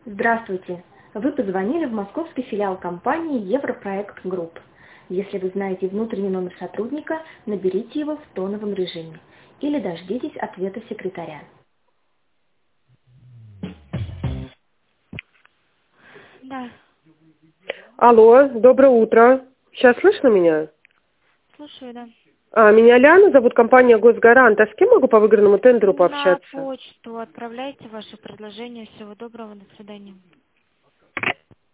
Здравствуйте! Вы позвонили в московский филиал компании Европроект Групп. Если вы знаете внутренний номер сотрудника, наберите его в тоновом режиме или дождитесь ответа секретаря. Да, Алло, доброе утро. Сейчас слышно меня? слушаю, да. Меня Ляна зовут, компания Госгарант. А с кем могу по выигранному тендеру На пообщаться? почту отправляйте ваше предложение. Всего доброго, до свидания.